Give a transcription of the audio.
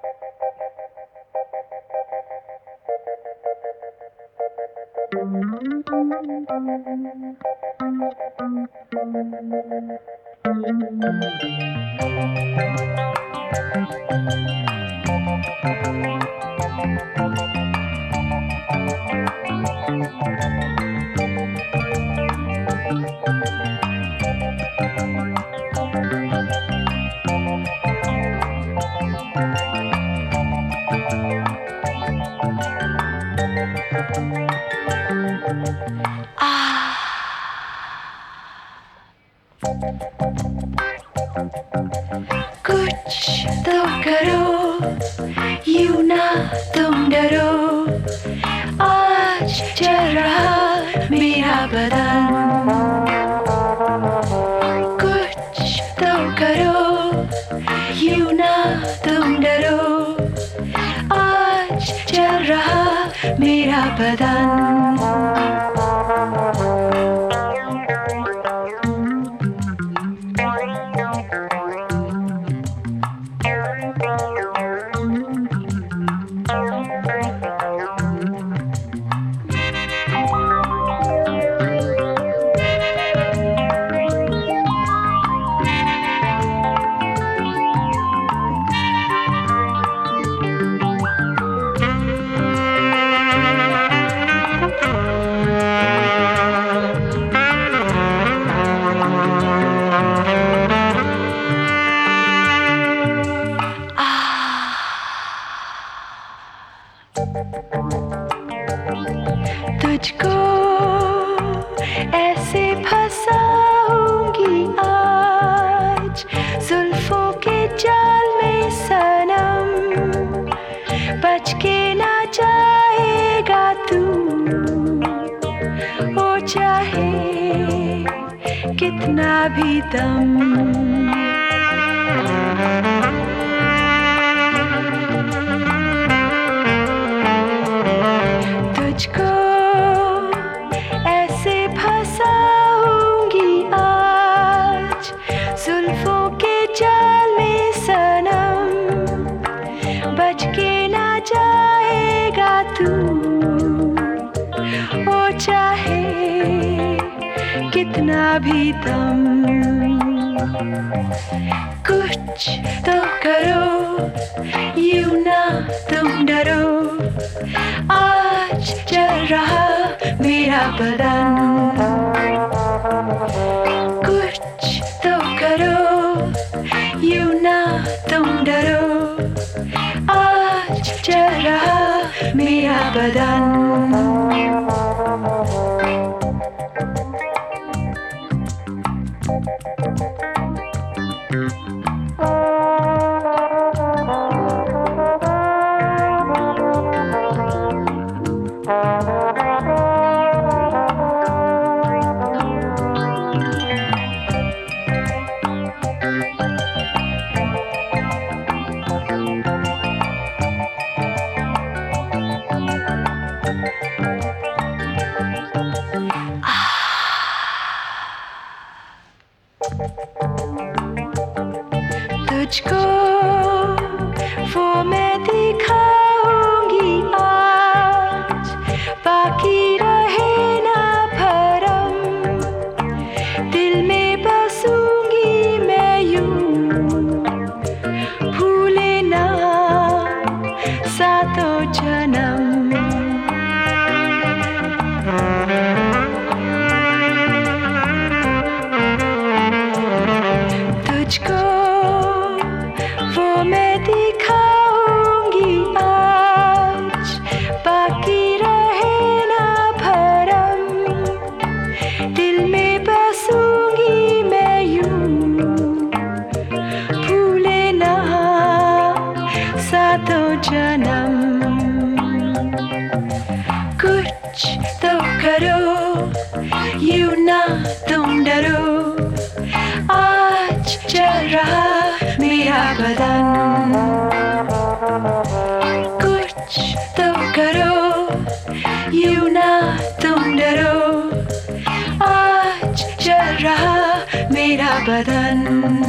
कुछ तो करो, यूं ना तुम डरो, आज चल रहा मेरा बदन। कुछ तो करो, यूं ना तुम डरो, आज चल रहा मेरा बदन। तुझको ऐसे फंसाऊंगी आज जुल्फों के जाल में सनम, बच के ना जाएगा तू, ओ चाहे कितना भी दम। तुझको ऐसे फंसाऊंगी आज जुल्फों के जाल में सनम, बच के ना जाएगा तू, ओ चाहे कितना भी दम। कुछ तो करो, यूं ना तुम डरो, आज चल रहा मेरा बदन। कुछ तो करो, यूं ना तुम डरो, आज चल रहा मेरा बदन। तुझको वो मैं दिखाऊंगी आज, बाकी रहे ना भरम, दिल में बसूंगी मैं यूं, भूले ना सातों जन्म। तुझको वो मैं दिखाऊंगी आज, बाकी रहे ना भरम, दिल में बसूंगी मैं यूं, भूले ना सातों जन्म। कुछ तो करो, यूं ना तुम डरो, आज चल रहा मेरा बदन। कुछ तो करो, यूं ना तुम डरो, आज चल रहा मेरा बदन।